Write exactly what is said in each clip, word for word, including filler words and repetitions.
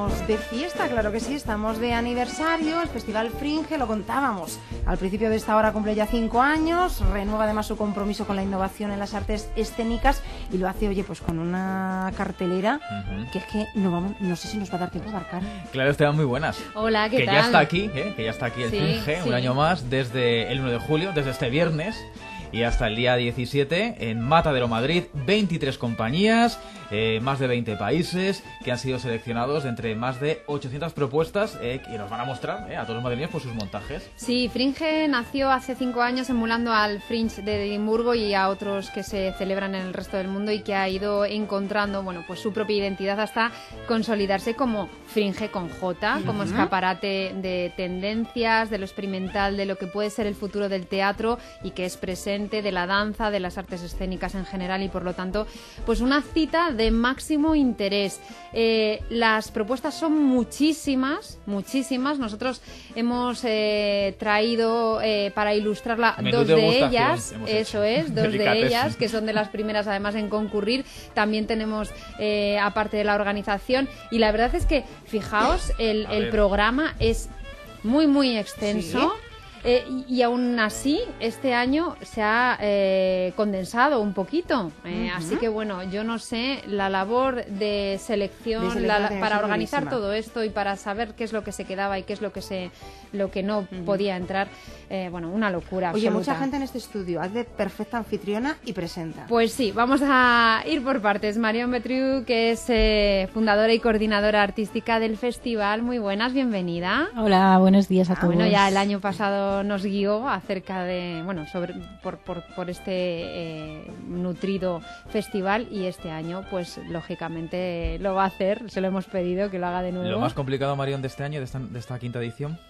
estamos de fiesta, claro que sí, estamos de aniversario, el Festival Fringe, lo contábamos. Al principio de esta hora cumple ya cinco años, renueva además su compromiso con la innovación en las artes escénicas y lo hace, oye, pues con una cartelera uh-huh. que es que no vamos, no sé si nos va a dar tiempo a abarcar. Claro, Esteban, muy buenas. Hola, ¿qué que tal? Ya está aquí, ¿eh? Que ya está aquí el sí, Fringe, sí. un año más, desde el uno de julio, desde este viernes y hasta el día diecisiete en Matadero, Madrid, veintitrés compañías, eh, más de veinte países que han sido seleccionados de entre más de ochocientas propuestas eh, que nos van a mostrar eh, a todos los madrileños por sus montajes. Sí, Fringe nació hace cinco años emulando al Fringe de Edimburgo y a otros que se celebran en el resto del mundo y que ha ido encontrando, bueno, pues su propia identidad hasta consolidarse como Fringe con J, uh-huh. como escaparate de tendencias, de lo experimental, de lo que puede ser el futuro del teatro y que es presente, de la danza, de las artes escénicas en general y por lo tanto pues una cita de máximo interés. Eh, las propuestas son muchísimas, muchísimas. Nosotros hemos eh, traído eh, para ilustrarla Menú dos de de ellas, hecho. eso es, dos de ellas que son de las primeras además en concurrir. También tenemos eh, aparte de la organización y la verdad es que fijaos, el, el programa es muy muy extenso. ¿Sí? Eh, y, y aún así, este año se ha eh, condensado un poquito. Eh, uh-huh. Así que, bueno, yo no sé, la labor de selección la, la, para organizar buenísima. Todo esto y para saber qué es lo que se quedaba y qué es lo que se lo que no uh-huh. podía entrar, eh, bueno, una locura Oye, absoluta. Mucha gente en este estudio, haz de perfecta anfitriona y presenta. Pues sí, vamos a ir por partes. Marion Betriu, que es eh, fundadora y coordinadora artística del festival. Muy buenas, bienvenida. Hola, buenos días a todos. Ah, bueno, ya el año pasado nos guió acerca de, bueno, sobre por, por, por este eh, nutrido festival y este año, pues lógicamente lo va a hacer, se lo hemos pedido que lo haga de nuevo. ¿Lo más complicado, Marion, de este año, de esta, de esta quinta edición?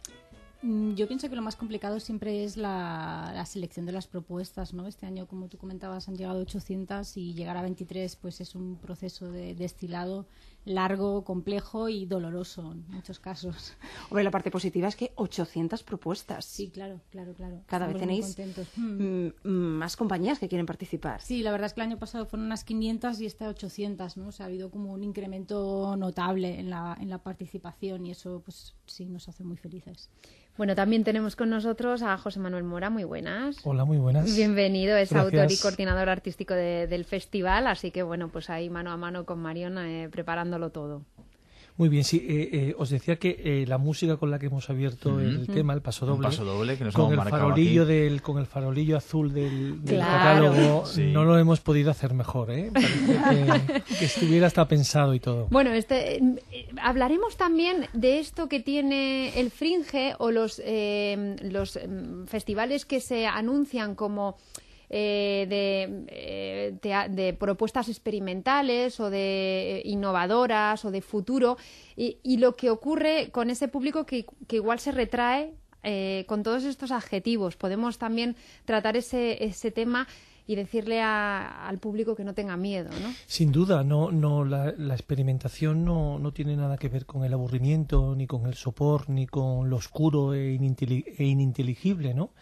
Yo pienso que lo más complicado siempre es la, la selección de las propuestas, ¿no? Este año, como tú comentabas, han llegado ochocientas y llegar a veintitrés pues es un proceso de destilado largo, complejo y doloroso en muchos casos. Hombre, la parte positiva es que ochocientas propuestas. Sí, claro, claro, claro. Cada Estamos vez tenéis mm. más compañías que quieren participar. Sí, la verdad es que el año pasado fueron unas quinientas y este ochocientas, ¿no? O sea, ha habido como un incremento notable en la, en la participación y eso, pues sí, nos hace muy felices. Bueno, también tenemos con nosotros a José Manuel Mora, muy buenas. Hola, muy buenas. Bienvenido, es Gracias. Autor y coordinador artístico de, del festival, así que bueno, pues ahí mano a mano con Marion eh, preparándolo todo. Muy bien, sí, eh, eh, os decía que eh, la música con la que hemos abierto uh-huh. el tema, el paso doble, Un paso doble que nos con hemos el farolillo aquí. del con el farolillo azul del, del claro. catálogo, sí. no lo hemos podido hacer mejor, ¿eh? Parece que, que estuviera hasta pensado y todo. Bueno, este eh, hablaremos también de esto que tiene el Fringe o los eh, los eh, festivales que se anuncian como Eh, de, eh, de, de propuestas experimentales o de eh, innovadoras o de futuro y, y lo que ocurre con ese público que, que igual se retrae eh, con todos estos adjetivos. Podemos también tratar ese, ese tema y decirle a, al público que no tenga miedo, ¿no? Sin duda, no, no la, la experimentación no, no tiene nada que ver con el aburrimiento, ni con el sopor, ni con lo oscuro e, ininteli- e ininteligible, ¿no?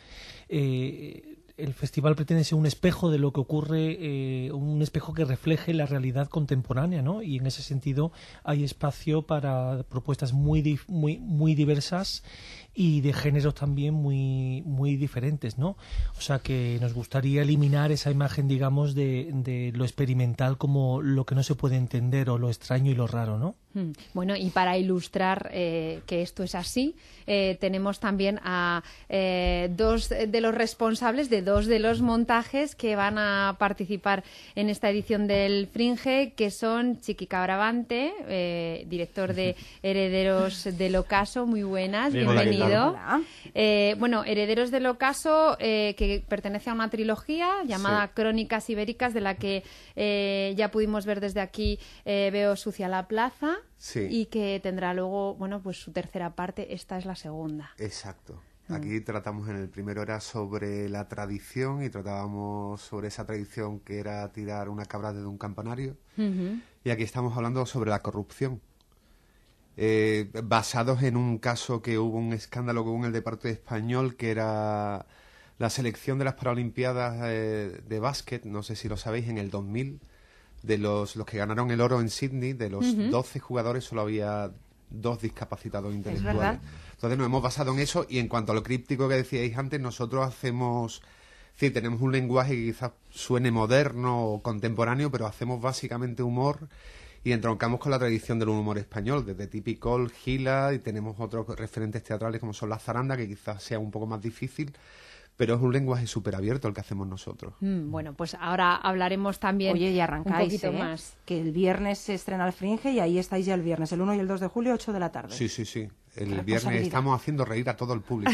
Eh, el festival pretende ser un espejo de lo que ocurre, eh, un espejo que refleje la realidad contemporánea, ¿no? Y en ese sentido hay espacio para propuestas muy di- muy muy diversas y de géneros también muy muy diferentes, ¿no? O sea que nos gustaría eliminar esa imagen, digamos, de, de lo experimental como lo que no se puede entender o lo extraño y lo raro, ¿no? Bueno, y para ilustrar eh, que esto es así, eh, tenemos también a eh, dos de los responsables de dos de los montajes que van a participar en esta edición del Fringe, que son Chiqui Cabravante, eh, director de Herederos del Ocaso. Muy buenas, Bien, bienvenido. Hola. Eh, bueno, Herederos del Ocaso, eh, que pertenece a una trilogía llamada Sí. Crónicas Ibéricas, de la que eh, ya pudimos ver desde aquí eh, Veo sucia la plaza. Sí. Y que tendrá luego, bueno, pues su tercera parte. Esta es la segunda. Exacto. Aquí tratamos, en el primero era sobre la tradición y tratábamos sobre esa tradición que era tirar una cabra desde un campanario. Uh-huh. Y aquí estamos hablando sobre la corrupción. Eh, basados en un caso que hubo un escándalo con el Deporte Español, que era la selección de las Paralimpiadas eh, de básquet, no sé si lo sabéis, en el dos mil, de los, los que ganaron el oro en Sydney, de los uh-huh. doce jugadores solo había dos discapacitados intelectuales. Entonces nos hemos basado en eso, y en cuanto a lo críptico que decíais antes, nosotros hacemos... Sí, tenemos un lenguaje que quizás suene moderno o contemporáneo, pero hacemos básicamente humor y entroncamos con la tradición del humor español, desde Tipi Col, Gila, y tenemos otros referentes teatrales como son la zaranda, que quizás sea un poco más difícil, pero es un lenguaje súper abierto el que hacemos nosotros. Mm, bueno, pues ahora hablaremos también. Oye, y arrancáis, un poquito ¿eh? más. Que el viernes se estrena el Fringe y ahí estáis ya el viernes, el uno y el dos de julio, ocho de la tarde. Sí, sí, sí. El viernes estamos haciendo reír a todo el público.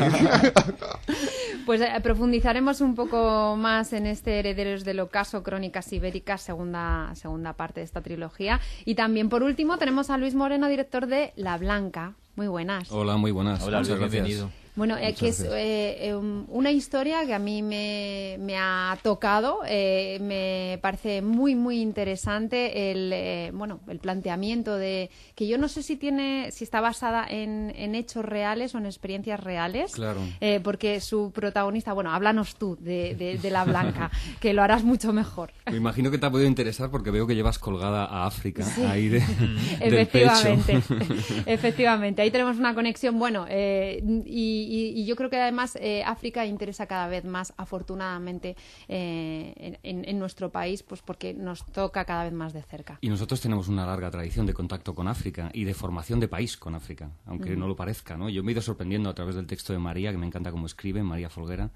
Pues eh, profundizaremos un poco más en este Herederos del Ocaso, Crónicas Ibéricas, segunda, segunda parte de esta trilogía. Y también, por último, tenemos a Luis Moreno, director de La Blanca. Muy buenas. Hola, muy buenas. Hola, muchas Luis, gracias. bienvenido. Bueno, eh, que es eh, eh, una historia que a mí me, me ha tocado, eh, me parece muy, muy interesante el, eh, bueno, el planteamiento de que yo no sé si tiene, si está basada en, en hechos reales o en experiencias reales, claro. eh, porque su protagonista, bueno, háblanos tú de, de, de La Blanca, que lo harás mucho mejor. Me imagino que te ha podido interesar porque veo que llevas colgada a África, sí. ahí de, efectivamente, del pecho. Efectivamente, ahí tenemos una conexión, bueno, eh, y Y, y yo creo que además eh, África interesa cada vez más, afortunadamente, eh, en, en nuestro país, pues porque nos toca cada vez más de cerca. Y nosotros tenemos una larga tradición de contacto con África y de formación de país con África, aunque Mm. no lo parezca, ¿no? Yo me he ido sorprendiendo a través del texto de María, que me encanta cómo escribe, María Folguera,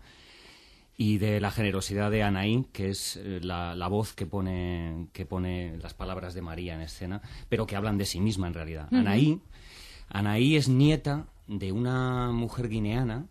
y de la generosidad de Anaí, que es eh, la, la voz que pone, que pone las palabras de María en escena, pero que hablan de sí misma en realidad. Uh-huh. Anaí, Anaí es nieta de una mujer guineana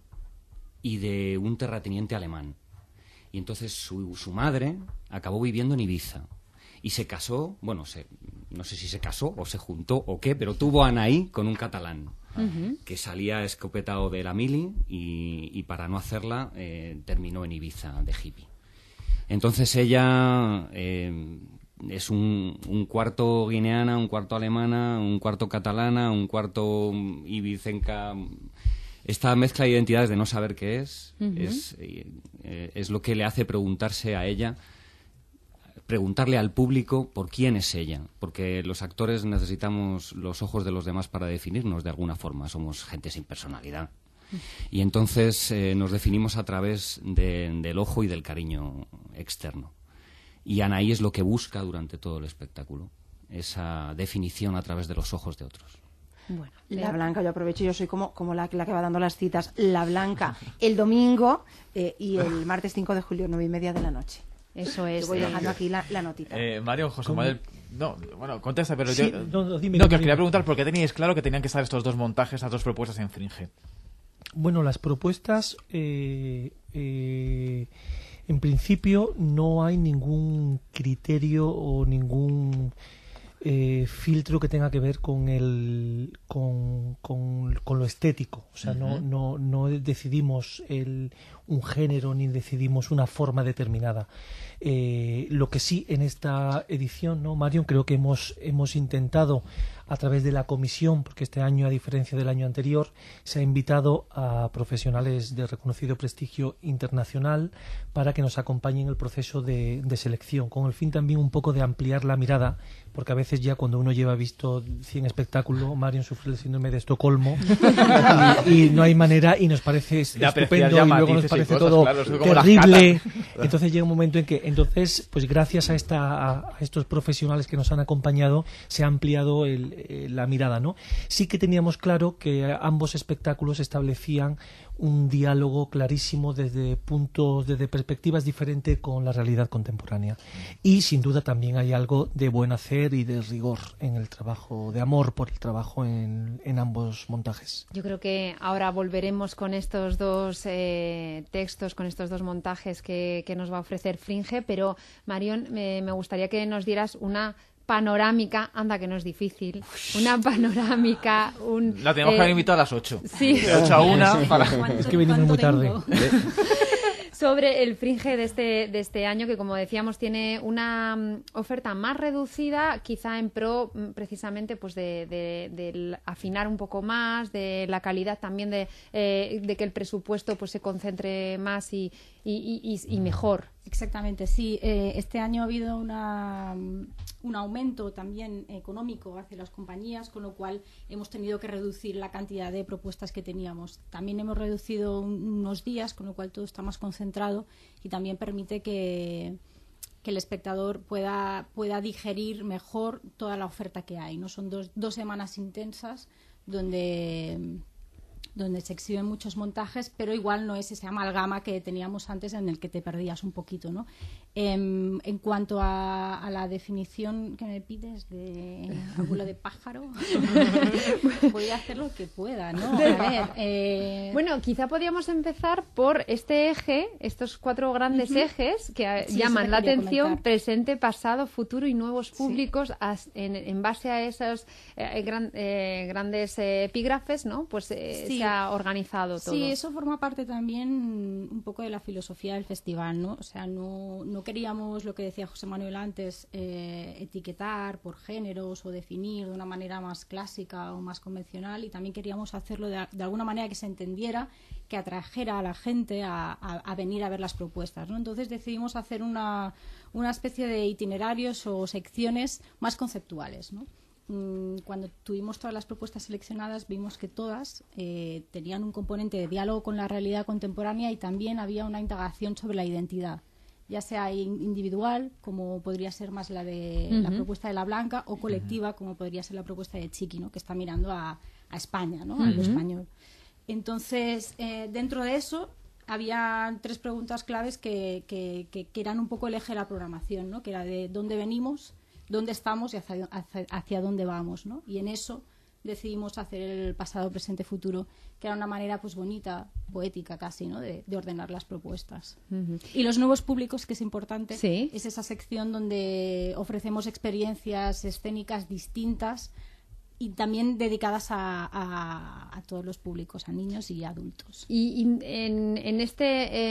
y de un terrateniente alemán. Y entonces su, su madre acabó viviendo en Ibiza y se casó, bueno, se, no sé si se casó o se juntó o qué, pero tuvo a Anaí con un catalán uh-huh. que salía escopetado de la mili y, y para no hacerla eh, terminó en Ibiza de hippie. Entonces ella... Eh, es un, un cuarto guineana, un cuarto alemana, un cuarto catalana, un cuarto ibicenca. Esta mezcla de identidades de no saber qué es, uh-huh. es, eh, es lo que le hace preguntarse a ella, preguntarle al público por quién es ella, porque los actores necesitamos los ojos de los demás para definirnos de alguna forma, somos gente sin personalidad. Y entonces eh, nos definimos a través de, del ojo y del cariño externo. Y Anaí es lo que busca durante todo el espectáculo, esa definición a través de los ojos de otros. Bueno, La Blanca, yo aprovecho, yo soy como, como la, la que va dando las citas. La Blanca, el domingo eh, y el martes cinco de julio, nueve y media de la noche. Eso es. Yo voy dejando aquí la, la notita. Eh, Mario, José Manuel... No, bueno, contesta, pero sí, yo... No, no, dime, no dime, que os dime. quería preguntar por qué teníais claro que tenían que estar estos dos montajes, estas dos propuestas en Fringe. Bueno, las propuestas... Eh, eh, En principio no hay ningún criterio o ningún eh, filtro que tenga que ver con el con, con, con lo estético. O sea, uh-huh. no, no, no decidimos el, un género ni decidimos una forma determinada. Eh, lo que sí en esta edición, ¿no, Marion? Creo que hemos, hemos intentado a través de la comisión, porque este año, a diferencia del año anterior, se ha invitado a profesionales de reconocido prestigio internacional para que nos acompañen en el proceso de, de selección, con el fin también un poco de ampliar la mirada, porque a veces ya cuando uno lleva visto cien espectáculos, Marion sufre el síndrome de Estocolmo y, y no hay manera, y nos parece estupendo y luego nos parece cosas, todo claro, terrible. Entonces llega un momento en que, entonces, pues gracias a, esta, a estos profesionales que nos han acompañado, se ha ampliado el la mirada, ¿no? Sí que teníamos claro que ambos espectáculos establecían un diálogo clarísimo desde puntos, desde perspectivas diferentes con la realidad contemporánea. Y sin duda también hay algo de buen hacer y de rigor en el trabajo, de amor por el trabajo en, en ambos montajes. Yo creo que ahora volveremos con estos dos eh, textos, con estos dos montajes que, que nos va a ofrecer Fringe, pero Marion, me, me gustaría que nos dieras una panorámica, anda que no es difícil, una panorámica, un... La tenemos eh, que haber invitado a las ocho. Sí. De ocho a una para... Es que venimos muy tarde. sobre el Fringe de este, de este año, que como decíamos tiene una um, oferta más reducida, quizá en pro um, precisamente pues de, de, de afinar un poco más, de la calidad también de, eh, de que el presupuesto pues se concentre más y, y, y, y mejor. Exactamente, sí. Eh, este año ha habido una, un aumento también económico hacia las compañías, con lo cual hemos tenido que reducir la cantidad de propuestas que teníamos. También hemos reducido un, unos días, con lo cual todo está más concentrado y también permite que, que el espectador pueda, pueda digerir mejor toda la oferta que hay, ¿no? Son dos, dos semanas intensas donde... donde se exhiben muchos montajes, pero igual no es ese amalgama que teníamos antes en el que te perdías un poquito, ¿no? Eh, en cuanto a, a la definición que me pides de abuelo de pájaro, voy a hacer lo que pueda, ¿no? A ver, eh... Bueno, quizá podríamos empezar por este eje, estos cuatro grandes uh-huh. ejes que sí, llaman la atención, comentar. Presente, pasado, futuro y nuevos públicos, sí. as, en, en base a esos eh, gran, eh, grandes eh, epígrafes, ¿no? Pues eh, sí. se ha organizado todo. Sí, eso forma parte también un poco de la filosofía del festival, ¿no? O sea, no, no queríamos, lo que decía José Manuel antes, eh, etiquetar por géneros o definir de una manera más clásica o más convencional, y también queríamos hacerlo de, de alguna manera que se entendiera, que atrajera a la gente a, a, a venir a ver las propuestas, ¿no? Entonces decidimos hacer una, una especie de itinerarios o secciones más conceptuales, ¿no? Cuando tuvimos todas las propuestas seleccionadas, vimos que todas eh, tenían un componente de diálogo con la realidad contemporánea, y también había una indagación sobre la identidad, ya sea individual, como podría ser más la de uh-huh. la propuesta de La Blanca, o colectiva, uh-huh. como podría ser la propuesta de Chiqui, ¿no? Que está mirando a, a España, ¿no? Uh-huh. A lo español. Entonces, eh, dentro de eso había tres preguntas claves que, que, que, que eran un poco el eje de la programación, ¿no? Que era de dónde venimos, dónde estamos y hacia, hacia, hacia dónde vamos, ¿no? Y en eso decidimos hacer el pasado, presente, futuro, que era una manera pues bonita, poética casi, ¿no? De, de ordenar las propuestas. Uh-huh. Y los nuevos públicos, que es importante, ¿sí? Es esa sección donde ofrecemos experiencias escénicas distintas y también dedicadas a, a, a todos los públicos, a niños y adultos. Y, y en, en este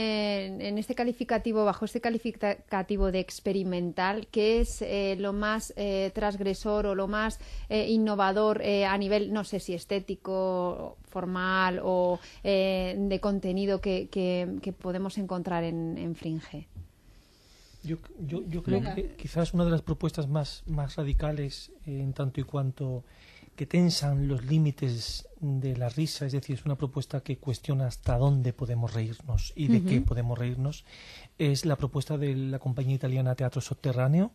eh, en este calificativo, bajo este calificativo de experimental, ¿qué es eh, lo más eh, transgresor o lo más eh, innovador eh, a nivel, no sé si estético, formal o eh, de contenido que, que, que podemos encontrar en, en Fringe? Yo, yo, yo creo Venga. que quizás una de las propuestas más, más radicales eh, en tanto y cuanto que tensan los límites de la risa, es decir, es una propuesta que cuestiona hasta dónde podemos reírnos y de uh-huh. qué podemos reírnos, es la propuesta de la compañía italiana Teatro Sotterraneo,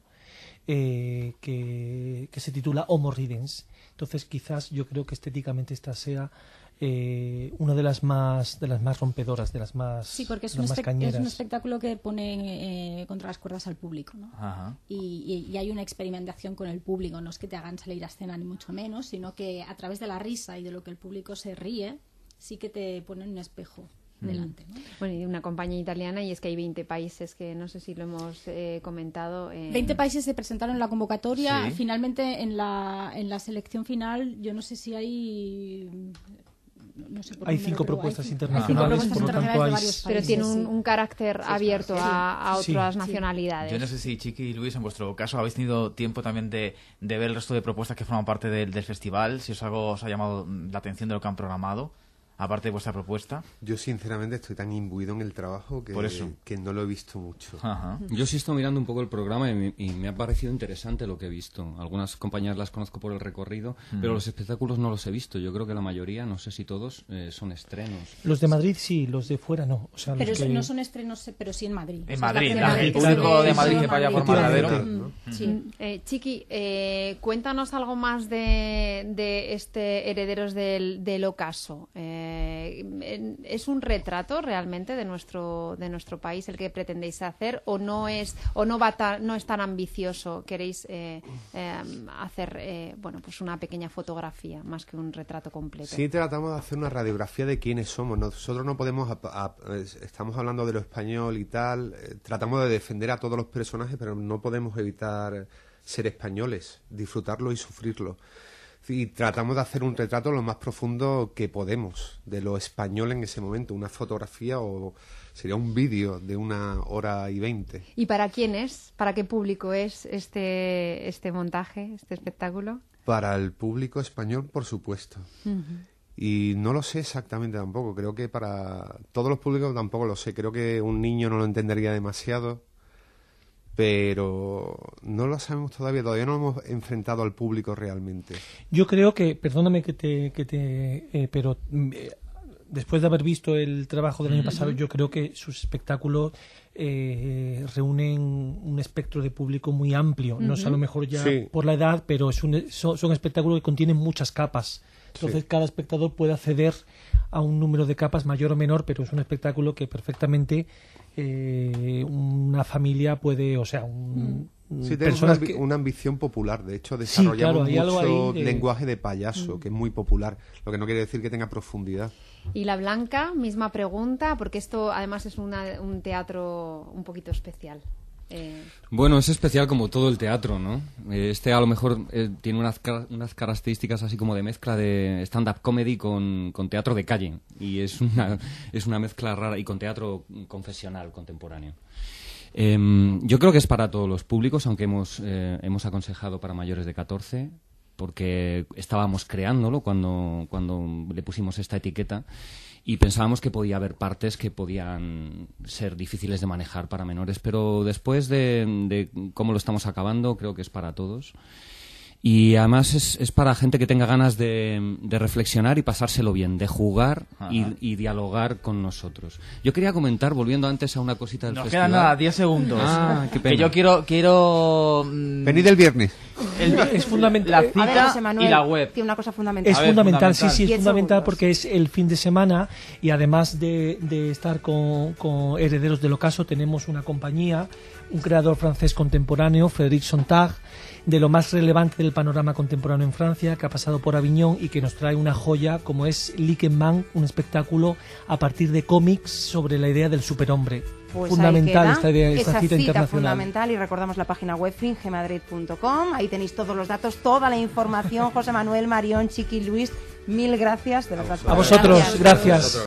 eh, que, que se titula Homo Ridens. Entonces, quizás yo creo que estéticamente esta sea eh, una de las más de las más rompedoras, de las más sí, porque es, un, espe- cañeras. es un espectáculo que pone eh, contra las cuerdas al público, ¿no? Ajá. Y, y, y hay una experimentación con el público, no es que te hagan salir a escena ni mucho menos, sino que a través de la risa y de lo que el público se ríe, sí que te ponen un espejo delante, ¿no? Bueno, y una compañía italiana, y es que hay veinte países, que no sé si lo hemos eh, comentado. Eh... veinte países se presentaron en la convocatoria. Sí. Finalmente, en la, en la selección final, yo no sé si hay... No sé por hay número, cinco propuestas hay, internacionales, hay cinco propuestas por lo tanto hay... países, pero tiene un, sí. un carácter sí, abierto sí. a, a otras sí. nacionalidades. Yo no sé si Chiqui y Luis, en vuestro caso, habéis tenido tiempo también de, de ver el resto de propuestas que forman parte del, del festival, si os algo os ha llamado la atención de lo que han programado, aparte de vuestra propuesta. Yo sinceramente estoy tan imbuido en el trabajo que, Por eso. que no lo he visto mucho. Ajá. Yo sí estoy mirando un poco el programa y me, y me ha parecido interesante lo que he visto. Algunas compañías las conozco por el recorrido, mm. pero los espectáculos no los he visto. Yo creo que la mayoría, no sé si todos, eh, son estrenos. Los de Madrid sí, los de fuera no. O sea, pero los que... no son estrenos, pero sí en Madrid. En o sea, Madrid, la el público de Madrid que vaya por Matadero. ¿no? Sí. Eh, Chiqui, eh, cuéntanos algo más de, de este Herederos del, del Ocaso. Eh, ¿Es un retrato realmente de nuestro de nuestro país el que pretendéis hacer, o no es o no va ta, no es tan ambicioso? Queréis eh, eh, hacer eh, bueno pues una pequeña fotografía más que un retrato completo. Sí, tratamos de hacer una radiografía de quiénes somos. Nosotros no podemos a, a, estamos hablando de lo español y tal, eh, tratamos de defender a todos los personajes, pero no podemos evitar ser españoles, disfrutarlo y sufrirlo. Y tratamos de hacer un retrato lo más profundo que podemos de lo español en ese momento, una fotografía o sería un vídeo de una hora y veinte. ¿Y para quién es? ¿Para qué público es este, este montaje, este espectáculo? Para el público español, por supuesto. Uh-huh. Y no lo sé exactamente tampoco, creo que para todos los públicos tampoco lo sé, creo que un niño no lo entendería demasiado. Pero no lo sabemos todavía, todavía no hemos enfrentado al público realmente. Yo creo que, perdóname que te, que te eh, pero eh, después de haber visto el trabajo del año uh-huh. pasado, yo creo que sus espectáculos eh, reúnen un espectro de público muy amplio. Uh-huh. No sé, a lo mejor ya sí. por la edad, pero es un, son, son espectáculos que contienen muchas capas. Entonces sí. cada espectador puede acceder a un número de capas mayor o menor, pero es un espectáculo que perfectamente eh, una familia puede, o sea, un, sí, tenemos una, que... una ambición popular. De hecho, desarrollamos sí, claro, mucho de... lenguaje de payaso, mm. que es muy popular, lo que no quiere decir que tenga profundidad. Y La Blanca, misma pregunta, porque esto además es una, un teatro un poquito especial. Eh... Bueno, es especial como todo el teatro, ¿no? Este a lo mejor eh, tiene unas, unas características así como de mezcla de stand-up comedy con, con teatro de calle, y es una, es una mezcla rara, y con teatro confesional contemporáneo. Eh, yo creo que es para todos los públicos, aunque hemos, eh, hemos aconsejado para mayores de catorce, porque estábamos creándolo cuando, cuando le pusimos esta etiqueta. Y pensábamos que podía haber partes que podían ser difíciles de manejar para menores, pero después de, de cómo lo estamos acabando, creo que es para todos. Y además es, es para gente que tenga ganas de, de reflexionar y pasárselo bien, de jugar y, y dialogar con nosotros. Yo quería comentar, volviendo antes a una cosita del Nos festival. Nos quedan nada, diez segundos. Ah, qué pena. Que yo quiero... quiero mmm... Venid el viernes. El, es fundamental. La cita ver, José Manuel, y la web. Tiene una cosa fundamental. Es ver, fundamental, fundamental, sí, sí, es fundamental segundos. Porque es el fin de semana y además de, de estar con, con Herederos del Ocaso, tenemos una compañía, un creador francés contemporáneo, Frédéric Sontag, de lo más relevante del panorama contemporáneo en Francia, que ha pasado por Aviñón y que nos trae una joya como es Likenman, un espectáculo a partir de cómics sobre la idea del superhombre. Pues fundamental esta idea, esta esa cita, cita internacional. Fundamental, y recordamos la página web fringe madrid punto com, ahí tenéis todos los datos, toda la información. José Manuel, Marión, Chiqui, Luis, mil gracias, de verdad. A vosotros, gracias. gracias.